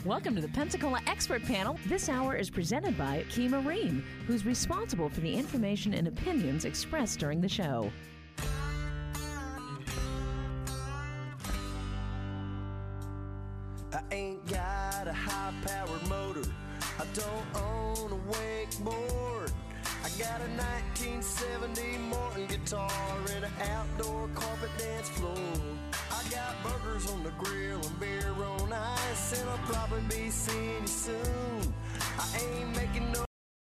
Welcome to the Pensacola Expert Panel. This hour is presented by Key Marine, who's responsible for the information and opinions expressed during the show. I ain't got a high-powered motor. I don't own a wakeboard. I got a 1970 Morton guitar and an outdoor carpet dance floor. I got burgers on the grill and beer on ice, and I'll probably be seeing you soon. I ain't making no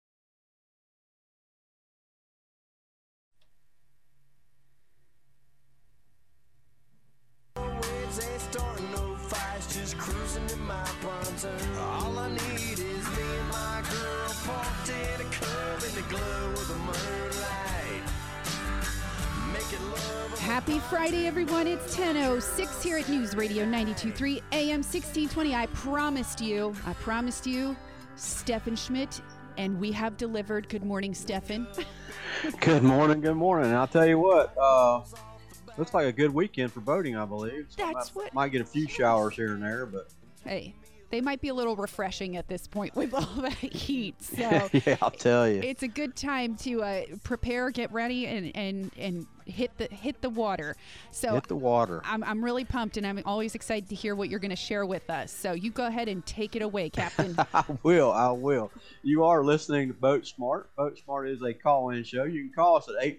waves, ain't starting no fights, just cruising in my pontoon. All I need is me and my girl parked in a cove in the glow of the moonlight. Making love. Happy Friday, everyone. It's 10:06 here at News Radio 92.3 AM 1620. I promised you, Stephen Schmidt, and we have delivered. Good morning, Stephen. Good morning. I'll tell you what, looks like a good weekend for boating, I believe. So might get a few showers here and there, but hey, they might be a little refreshing at this point with all that heat. So yeah, I'll tell you, it's a good time to prepare, get ready, and hit the water. So hit the water. I'm really pumped, and I'm always excited to hear what you're going to share with us. So you go ahead and take it away, Captain. I will. You are listening to Boat Smart. Boat Smart is a call-in show. You can call us at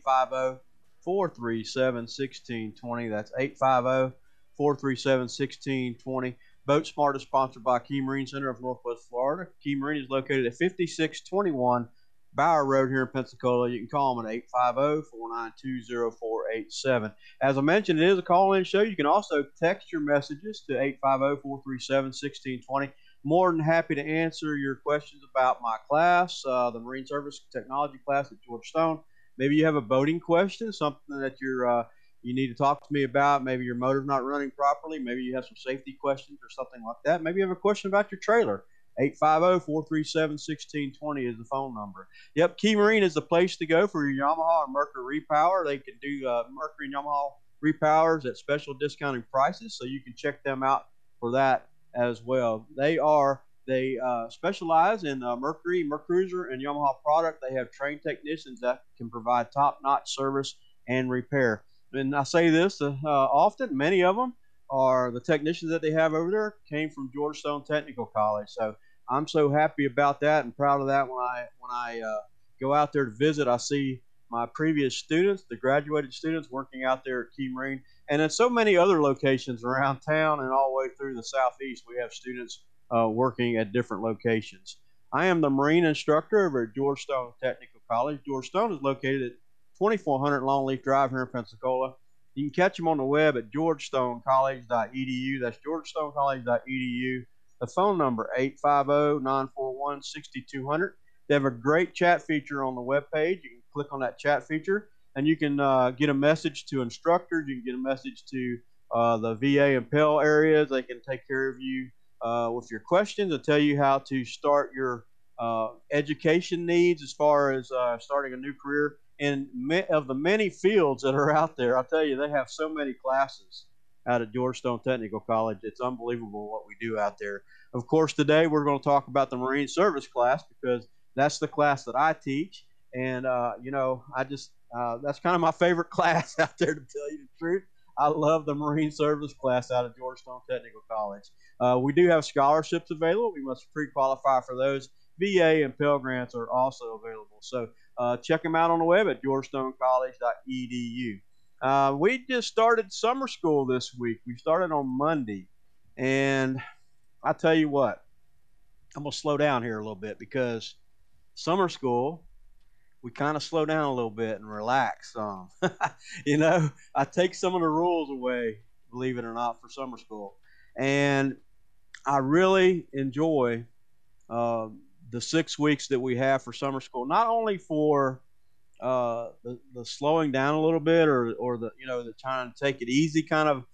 850-437-1620. That's 850-437-1620. Boat Smart is sponsored by Key Marine Center of Northwest Florida. Key Marine is located at 5621 Bower Road here in Pensacola. You can call them at 850-492-0487. As I mentioned, it is a call-in show. You can also text your messages to 850-437-1620. More than happy to answer your questions about my class, the Marine Service Technology class at George Stone. Maybe you have a boating question, something that you need to talk to me about. Maybe your motor's not running properly. Maybe you have some safety questions or something like that. Maybe you have a question about your trailer. 850-437-1620 is the phone number. Yep, Key Marine is the place to go for your Yamaha or Mercury repower. They can do Mercury and Yamaha repowers at special discounting prices, so you can check them out for that as well. They specialize in Mercury, Mercruiser, and Yamaha product. They have trained technicians that can provide top-notch service and repair. And I say this often, many of them are the technicians that they have over there came from George Stone Technical College. So I'm so happy about that and proud of that. When I go out there to visit, I see my previous students, the graduated students working out there at Key Marine. And in so many other locations around town and all the way through the southeast, we have students working at different locations. I am the Marine instructor over at George Stone Technical College. George Stone is located at 2400 Longleaf Drive here in Pensacola. You can catch them on the web at georgestoncollege.edu. That's georgestoncollege.edu. The phone number, 850-941-6200. They have a great chat feature on the webpage. You can click on that chat feature, and you can get a message to instructors. You can get a message to the VA and Pell areas. They can take care of you with your questions and tell you how to start your education needs as far as starting a new career. And of the many fields that are out there, I'll tell you, they have so many classes out at George Stone Technical College. It's unbelievable what we do out there. Of course, today we're going to talk about the Marine Service class because that's the class that I teach. And, that's kind of my favorite class out there, to tell you the truth. I love the Marine Service class out of George Stone Technical College. We do have scholarships available. We must pre-qualify for those. VA and Pell Grants are also available. So check them out on the web at georgestoncollege.edu. We just started summer school this week. We started on Monday. And I tell you what, I'm going to slow down here a little bit because summer school, we kind of slow down a little bit and relax some. I take some of the rules away, believe it or not, for summer school. And I really enjoy the 6 weeks that we have for summer school, not only for the slowing down a little bit or the trying to take it easy kind of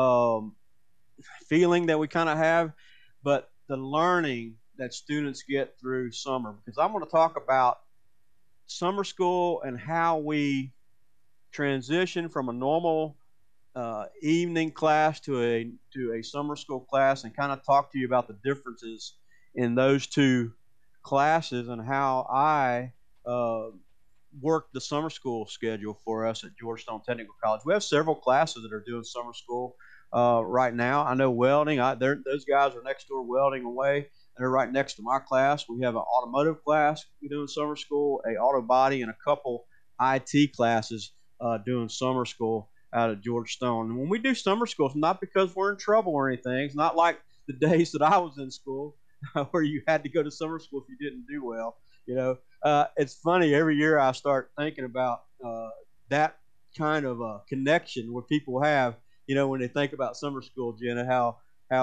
feeling that we kind of have, but the learning that students get through summer. Because I'm going to talk about summer school and how we transition from a normal evening class to a summer school class and kind of talk to you about the differences in those two classes and how I work the summer school schedule for us at Georgetown Technical College. We have several classes that are doing summer school right now. I know welding. Those guys are next door welding away, and they're right next to my class. We have an automotive class we do in summer school, a auto body, and a couple IT classes doing summer school out of Georgetown. And when we do summer school, it's not because we're in trouble or anything. It's not like the days that I was in school where you had to go to summer school if you didn't do well. It's funny. Every year I start thinking about that kind of connection where people have, when they think about summer school, Jenna, how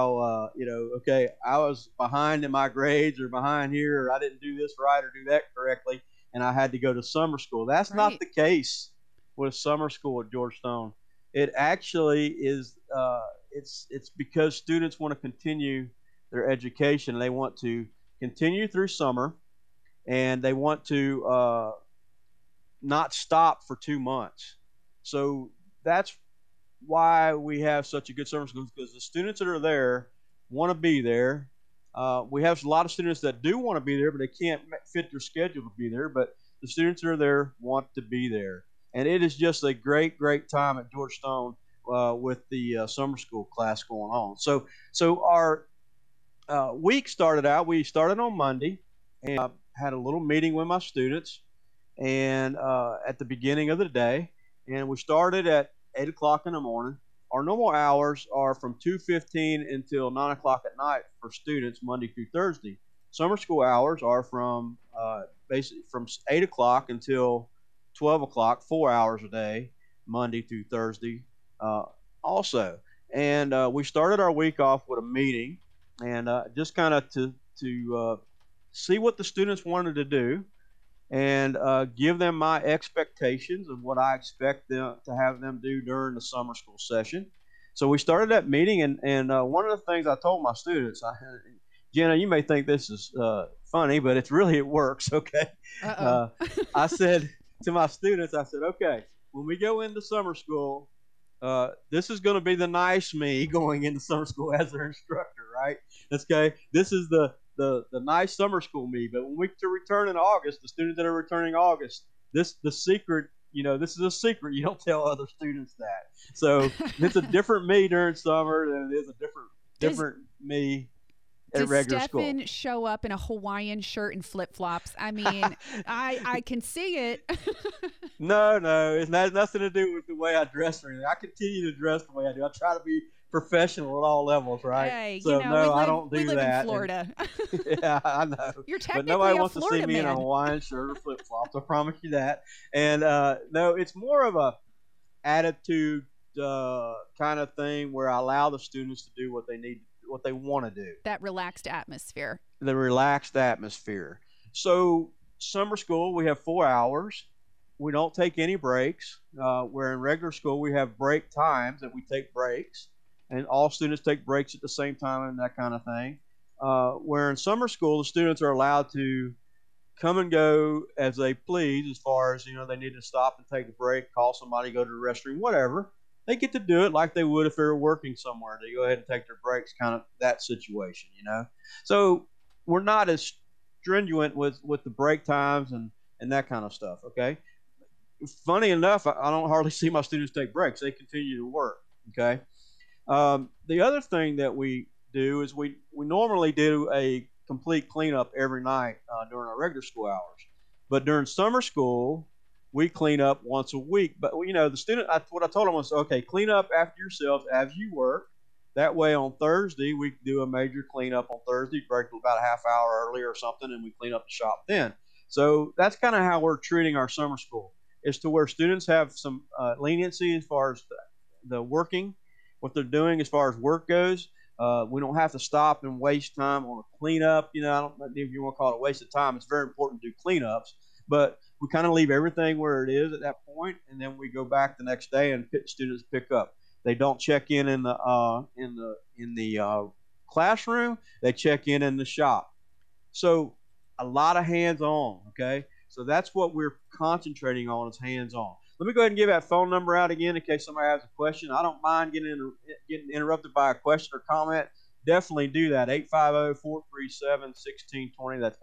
okay, I was behind in my grades or behind here, or I didn't do this right or do that correctly, and I had to go to summer school. That's not the case with summer school at Georgetown. It actually is. It's because students want to continue their education. They want to continue through summer, and they want to not stop for 2 months. So that's why we have such a good summer school, because the students that are there want to be there. We have a lot of students that do want to be there, but they can't fit their schedule to be there. But the students that are there want to be there. And it is just a great, great time at Georgetown with the summer school class going on. So our week started out. We started on Monday and had a little meeting with my students, and at the beginning of the day, and we started at 8 o'clock in the morning. Our normal hours are from 2:15 until 9 o'clock at night for students, Monday through Thursday. Summer school hours are from basically from 8 o'clock until 12 o'clock, 4 hours a day, Monday through Thursday also. And we started our week off with a meeting, and just kind of to see what the students wanted to do, and give them my expectations of what I expect them to have them do during the summer school session. So we started that meeting, and one of the things I told my students, Jenna, you may think this is funny, but it works, okay? I said to my students, I said, okay, when we go into summer school, this is going to be the nice me going into summer school as their instructor, right? Okay, this is the nice summer school me. But when we return in August, the students that are returning August, this is a secret. You don't tell other students that. So it's a different me during summer than it is a different me at regular school. Does Stefan show up in a Hawaiian shirt and flip-flops? I mean, I can see it. No, it has nothing to do with the way I dress or anything. I continue to dress the way I do. I try to be professional at all levels, right? Hey, so I don't do that. We live in Florida. Yeah, I know. You're technically but nobody wants Florida to see me man. in a Hawaiian shirt or flip flops. I promise you that. And no, it's more of a attitude kind of thing where I allow the students to do what they need, what they want to do. That relaxed atmosphere. The relaxed atmosphere. So summer school, we have 4 hours. We don't take any breaks. Where in regular school, we have break times that we take breaks. And all students take breaks at the same time and that kind of thing. Where in summer school, the students are allowed to come and go as they please, as far as, they need to stop and take a break, call somebody, go to the restroom, whatever. They get to do it like they would if they were working somewhere. They go ahead and take their breaks, kind of that situation, So we're not as stringent with the break times and that kind of stuff, okay? Funny enough, I don't hardly see my students take breaks. They continue to work, okay? The other thing that we do is we normally do a complete cleanup every night during our regular school hours. But during summer school, we clean up once a week. But, the student, what I told them was, okay, clean up after yourselves as you work. That way on Thursday, we do a major cleanup on Thursday, break about a half hour early or something, and we clean up the shop then. So that's kind of how we're treating our summer school, is to where students have some leniency as far as the working, what they're doing as far as work goes. We don't have to stop and waste time on a cleanup. I don't know if you want to call it a waste of time. It's very important to do cleanups, but we kind of leave everything where it is at that point, and then we go back the next day and students pick up. They don't check in the classroom. They check in the shop. So a lot of hands-on. Okay, so that's what we're concentrating on, is hands-on. let me go ahead and give that phone number out again in case somebody has a question. I don't mind getting interrupted by a question or comment. Definitely do that. 850-437-1620. That's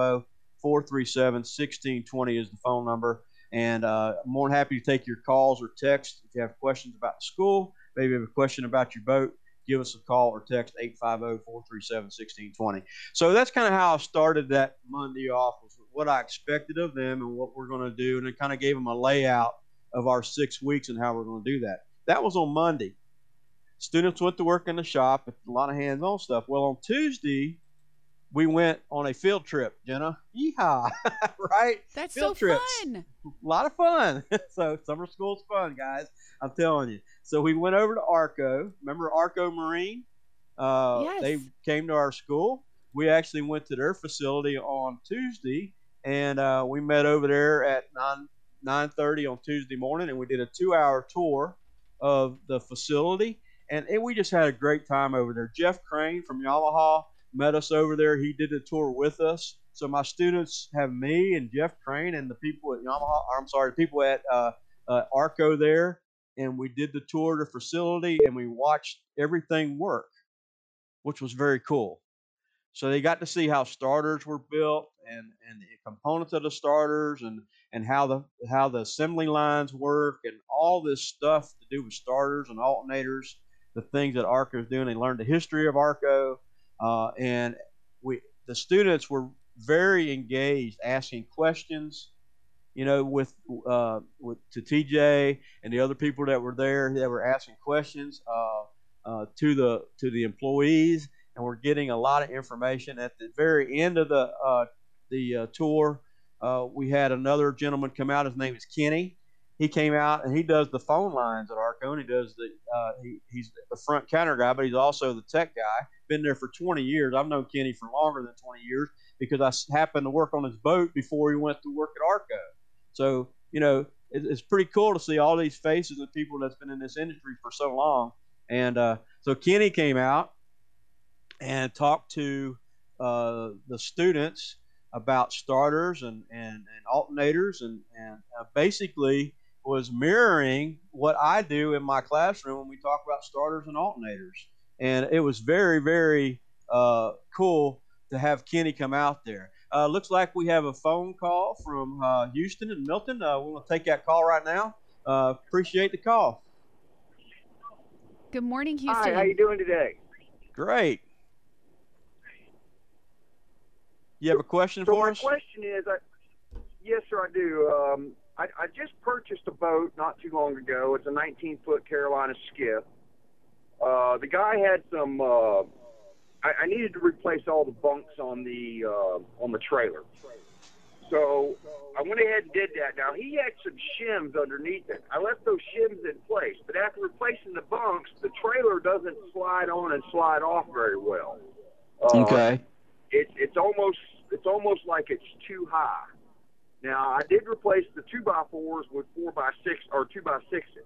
850-437-1620 is the phone number. And I'm more than happy to take your calls or texts. If you have questions about the school, maybe you have a question about your boat, give us a call or text 850-437-1620. So that's kind of how I started that Monday off, was what I expected of them and what we're going to do. And it kind of gave them a layout of our 6 weeks and how we're going to do that. That was on Monday. Students went to work in the shop, a lot of hands-on stuff. Well, on Tuesday, we went on a field trip, Jenna. Yeehaw, right? That's field so trips. fun. A lot of fun. So summer school's fun, guys. I'm telling you. So we went over to Arco. Remember Arco Marine? Yes. They came to our school. We actually went to their facility on Tuesday, and we met over there at 9:30 on Tuesday morning, and we did a 2-hour tour of the facility, and we just had a great time over there. Jeff Crane from Yamaha met us over there. He did the tour with us. So my students have me and Jeff Crane and the people at the people at Arco there, and we did the tour of the facility, and we watched everything work, which was very cool. So they got to see how starters were built and the components of the starters and how the assembly lines work and all this stuff to do with starters and alternators, the things that Arco is doing. They learned the history of Arco, and the students were very engaged, asking questions, with to TJ and the other people that were there. They were asking questions to the employees, and we're getting a lot of information. At the very end of the tour, we had another gentleman come out. His name is Kenny. He came out and he does the phone lines at Arco, and he does he's the front counter guy, but he's also the tech guy. Been there for 20 years. I've known Kenny for longer than 20 years because I happened to work on his boat before he went to work at Arco. So, it's pretty cool to see all these faces of people that's been in this industry for so long. And so Kenny came out and talked to the students about starters and alternators and basically was mirroring what I do in my classroom when we talk about starters and alternators. And it was very, very cool to have Kenny come out there. Looks like we have a phone call from Houston and Milton. We're going to take that call right now. Appreciate the call. Good morning, Houston. Hi, how you doing today? Great. You have a question for us? My question is, yes, sir, I do. I just purchased a boat not too long ago. It's a 19-foot Carolina skiff. The guy had some. I needed to replace all the bunks on the trailer, so I went ahead and did that. Now he had some shims underneath it. I left those shims in place, but after replacing the bunks, the trailer doesn't slide on and slide off very well. Okay. It's almost like it's too high. Now I did replace the 2x4s with 4x6 or 2x6s.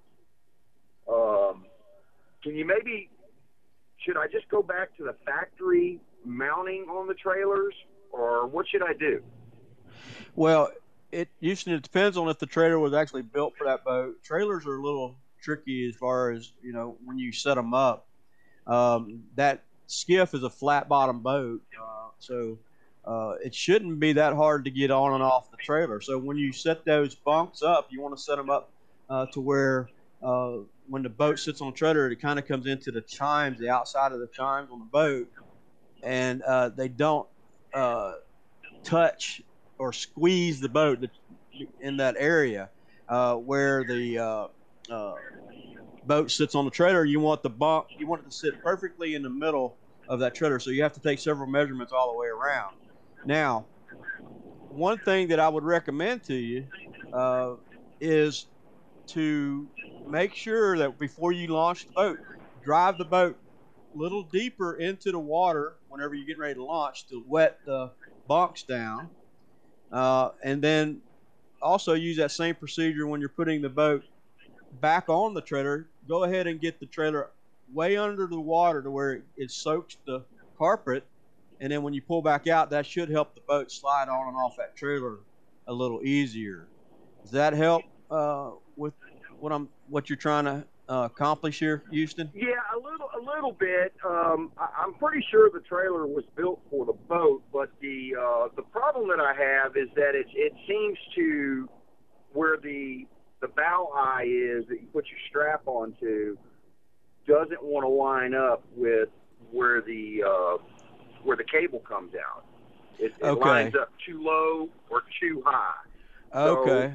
Can you should I just go back to the factory mounting on the trailers, or what should I do? Well, it depends on if the trailer was actually built for that boat. Trailers are a little tricky as far as, when you set them up. That skiff is a flat bottom boat, so it shouldn't be that hard to get on and off the trailer. So when you set those bunks up, you want to set them up to where when the boat sits on the trailer, it kind of comes into the chimes, the outside of the chimes on the boat, and they don't touch or squeeze the boat in that area where the boat sits on the trailer. You want it to sit perfectly in the middle of that trailer, so you have to take several measurements all the way around. Now, one thing that I would recommend to you is to make sure that before you launch the boat, drive the boat a little deeper into the water whenever you're getting ready to launch to wet the bunks down. And then also use that same procedure when you're putting the boat back on the trailer. Go ahead and get the trailer way under the water to where it soaks the carpet. And then when you pull back out, that should help the boat slide on and off that trailer a little easier. Does that help? with what you're trying to accomplish here, Houston? Yeah, a little bit. I'm pretty sure the trailer was built for the boat, but the problem that I have is that it seems to where the bow eye is that you put your strap onto doesn't want to line up with where the cable comes out. It Okay. lines up too low or too high. Okay.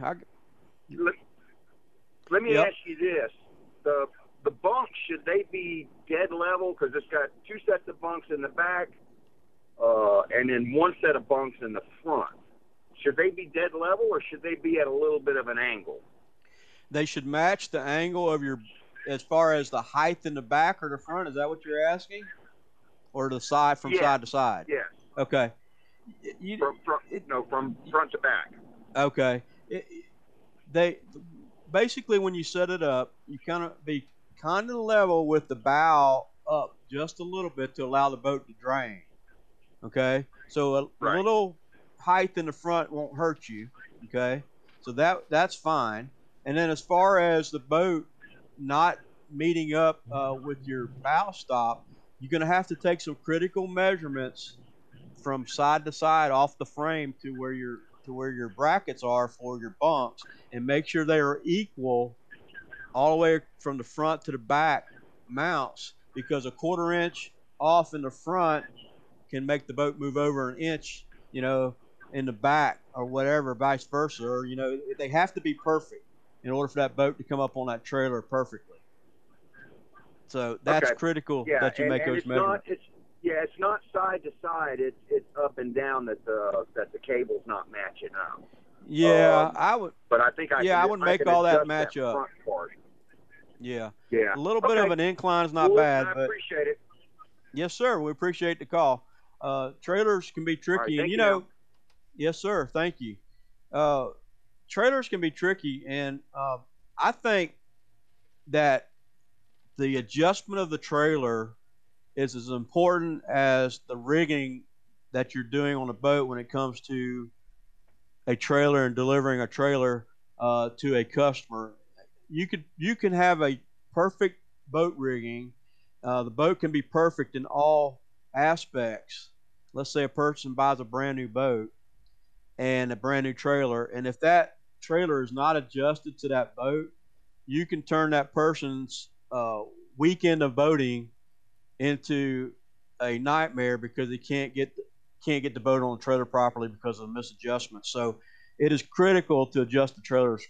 Let me Yep. ask you this: the bunks, should they be dead level? Because it's got two sets of bunks in the back, and then one set of bunks in the front. Should they be dead level, or should they be at a little bit of an angle? They should match the angle of as far as the height in the back or the front. Is that what you're asking? Or the side from Yeah. side to side? Yes. Okay. From front to back. Okay. They basically, when you set it up, you be kind of level with the bow up just a little bit to allow the boat to drain. Okay. So a Right. little height in the front won't hurt you. Okay. So that's fine. And then as far as the boat not meeting up with your bow stop, you're going to have to take some critical measurements from side to side off the frame to where your brackets are for your bunks, and make sure they are equal all the way from the front to the back mounts, because a 1/4 inch off in the front can make the boat move over an inch, in the back or whatever, vice versa. Or, they have to be perfect in order for that boat to come up on that trailer perfectly. So that's Okay. critical Yeah, that you make those it's measurements. it's not side to side. It's up and down that the cable's not matching up. Yeah, I would. But I think I would make all that adjust match up. front part. Yeah. Yeah. A little bit Okay. of an incline is not Well, bad, I but appreciate it. yes, sir. We appreciate the call. Trailers can be tricky, thank and you now. yes, sir. Thank you. Trailers can be tricky, and I think that the adjustment of the trailer is as important as the rigging that you're doing on a boat when it comes to a trailer and delivering a trailer to a customer. You can have a perfect boat rigging. The boat can be perfect in all aspects. Let's say a person buys a brand new boat and a brand new trailer, and if that trailer is not adjusted to that boat, you can turn that person's weekend of boating into a nightmare because they can't get the boat on the trailer properly because of misadjustment. So it is critical to adjust the trailers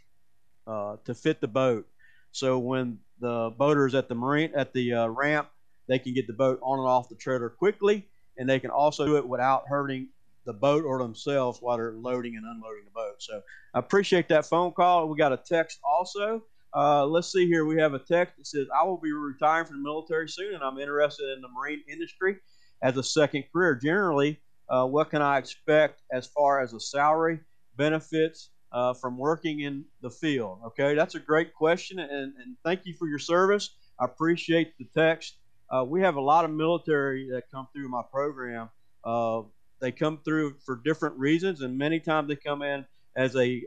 to fit the boat. So when the boater is at the ramp, they can get the boat on and off the trailer quickly, and they can also do it without hurting the boat or themselves while they're loading and unloading the boat. So I appreciate that phone call. We got a text also. Let's see here. We have a text that says, I will be retiring from the military soon, and I'm interested in the marine industry as a second career. Generally, what can I expect as far as a salary, benefits from working in the field? Okay, that's a great question, and thank you for your service. I appreciate the text. We have a lot of military that come through my program. They come through for different reasons, and many times they come in as a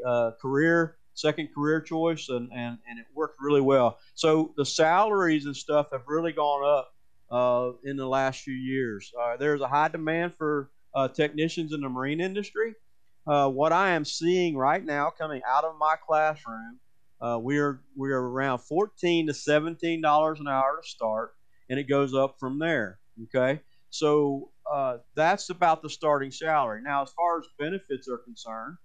second career choice, and it worked really well. So the salaries and stuff have really gone up in the last few years. There's a high demand for technicians in the marine industry. What I am seeing right now coming out of my classroom, we are around $14 to $17 an hour to start, and it goes up from there. Okay, so that's about the starting salary. Now, as far as benefits are concerned,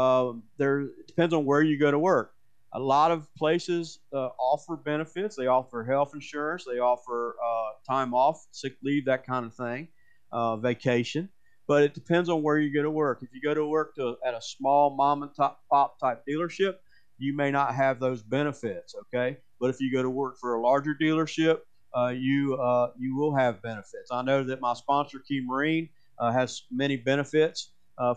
it depends on where you go to work. A lot of places offer benefits. They offer health insurance. They offer time off, sick leave, that kind of thing, vacation. But it depends on where you go to work. If you go to work at a small mom and pop type dealership, you may not have those benefits. Okay, but if you go to work for a larger dealership, you will have benefits. I know that my sponsor, Key Marine, has many benefits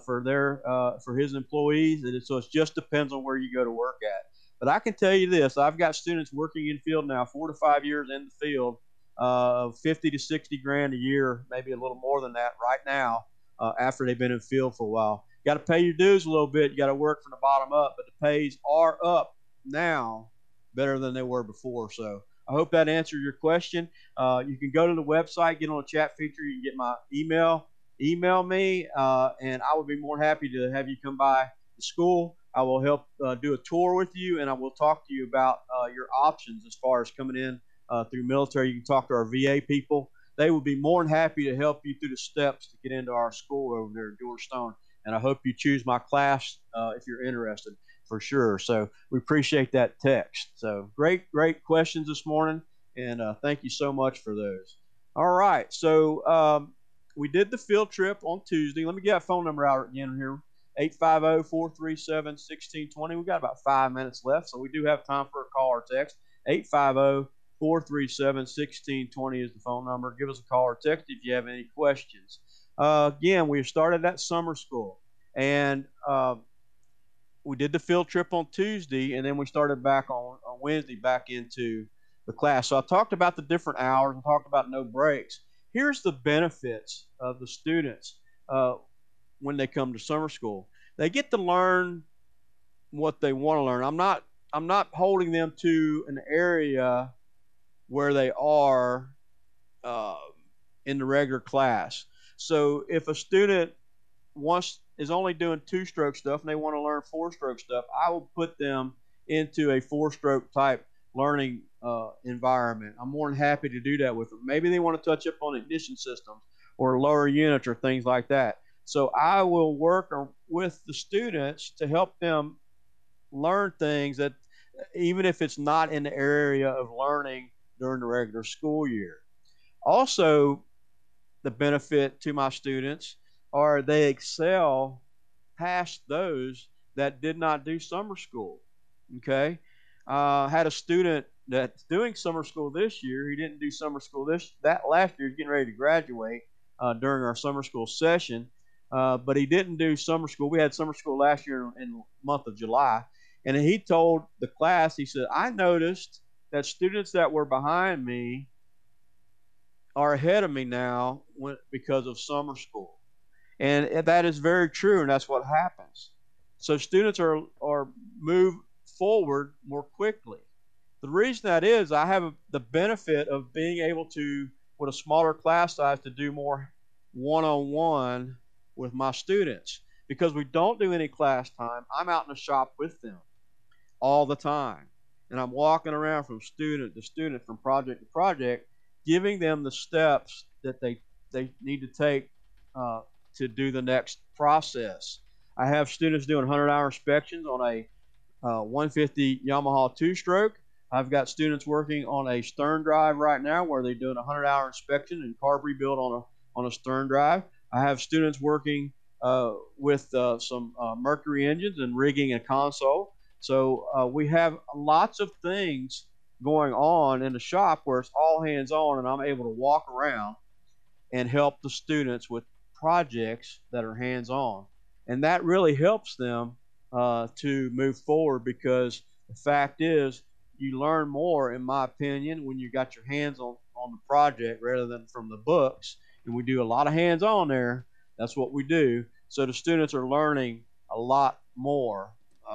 for his employees, and so it just depends on where you go to work at. But I can tell you this: I've got students working in field now, 4 to 5 years in the field, 50 to 60 grand a year, maybe a little more than that right now, after they've been in field for a while. You got to pay your dues a little bit. You got to work from the bottom up, but the pays are up now better than they were before. So I hope that answered your question. You can go to the website, get on the chat feature. You can get my email me, and I would be more than happy to have you come by the school. I will help do a tour with you, and I will talk to you about your options as far as coming in through military. You can talk to our VA people. They would be more than happy to help you through the steps to get into our school over there at George Stone. And I hope you choose my class if you're interested, for sure. So we appreciate that text. So great questions this morning, and thank you so much for those. All right, so we did the field trip on Tuesday. Let me get a phone number out again here, 850-437-1620. We got about 5 minutes left, so we do have time for a call or text. 850-437-1620 is the phone number. Give us a call or text if you have any questions. Again, we started that summer school, and we did the field trip on Tuesday, and then we started back on Wednesday back into the class. So I talked about the different hours and talked about no breaks. Here's the benefits of the students when they come to summer school. They get to learn what they want to learn. I'm not holding them to an area where they are in the regular class. So if a student is only doing 2-stroke stuff and they want to learn 4-stroke stuff, I will put them into a 4-stroke type learning environment. I'm more than happy to do that with them. Maybe they want to touch up on ignition systems or lower units or things like that. So I will work with the students to help them learn things that, even if it's not in the area of learning during the regular school year. Also, the benefit to my students are they excel past those that did not do summer school. Okay, had a student that's doing summer school this year. He didn't do summer school last year. He's getting ready to graduate during our summer school session, but he didn't do summer school. We had summer school last year in the month of July, and he told the class, he said, I noticed that students that were behind me are ahead of me now because of summer school. And that is very true, and that's what happens. So students are moved forward more quickly. The reason that is, I have the benefit of being able to, with a smaller class size, to do more one-on-one with my students. Because we don't do any class time, I'm out in the shop with them all the time. And I'm walking around from student to student, from project to project, giving them the steps that they need to take to do the next process. I have students doing 100-hour inspections on a 150 Yamaha 2-stroke. I've got students working on a stern drive right now where they're doing a 100-hour inspection and carb rebuild on a stern drive. I have students working with some Mercury engines and rigging a console. So we have lots of things going on in the shop where it's all hands-on, and I'm able to walk around and help the students with projects that are hands-on. And that really helps them to move forward, because the fact is, you learn more, in my opinion, when you got your hands on the project rather than from the books. And we do a lot of hands-on there. That's what we do. So the students are learning a lot more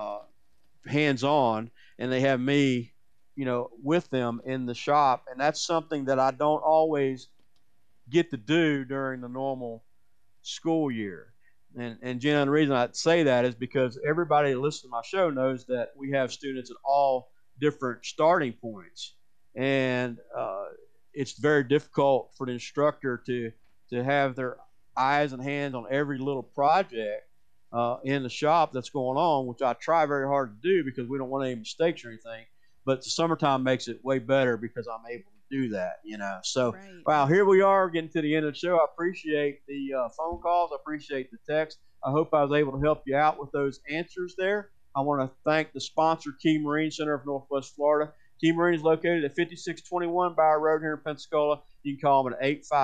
hands-on, and they have me, with them in the shop. And that's something that I don't always get to do during the normal school year. And Jenna, the reason I say that is because everybody that listens to my show knows that we have students at all different starting points. And it's very difficult for the instructor to have their eyes and hands on every little project in the shop that's going on, which I try very hard to do because we don't want any mistakes or anything. But the summertime makes it way better because I'm able to do that, So, right. Wow, here we are getting to the end of the show. I appreciate the phone calls. I appreciate the text. I hope I was able to help you out with those answers there. I want to thank the sponsor, Key Marine Center of Northwest Florida. Key Marine is located at 5621 Bower Road here in Pensacola. You can call them at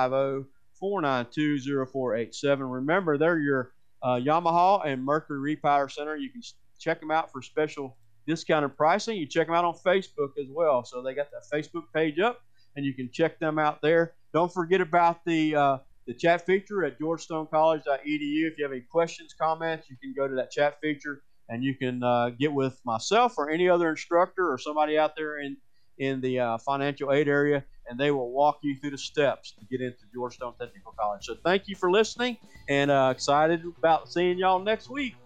850-492-0487. Remember, they're your Yamaha and Mercury Repower Center. You can check them out for special discounted pricing. You check them out on Facebook as well. So they got that Facebook page up, and you can check them out there. Don't forget about the chat feature at georgestoncollege.edu. If you have any questions, comments, you can go to that chat feature and you can get with myself or any other instructor or somebody out there in the financial aid area, and they will walk you through the steps to get into Georgetown Technical College. So thank you for listening, and excited about seeing y'all next week.